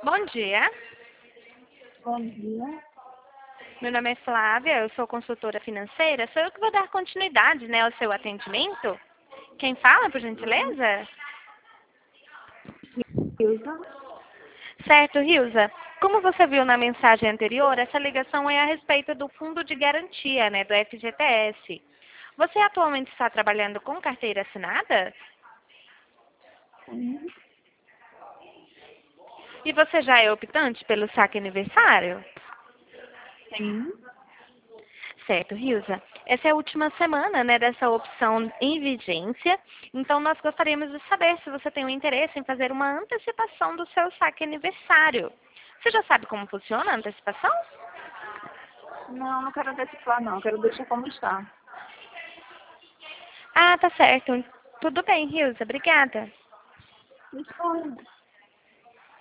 Bom dia, Bom dia. meu nome é Flávia, eu sou consultora financeira. Sou eu que vou dar continuidade, né, ao seu atendimento. Quem fala, por gentileza? Ilza. Certo, Rilza. Como você viu na mensagem anterior, essa ligação é a respeito do fundo de garantia, né, do FGTS. Você atualmente está trabalhando com carteira assinada? Sim. E você já é optante pelo saque aniversário? Sim. Certo, Rilza. Essa é a última semana, né, dessa opção em vigência. Então, nós gostaríamos de saber se você tem um interesse em fazer uma antecipação do seu saque aniversário. Você já sabe como funciona a antecipação? Não quero antecipar, não. Quero deixar como está. Ah, tá certo. Tudo bem, Rilza. Obrigada. Disponha.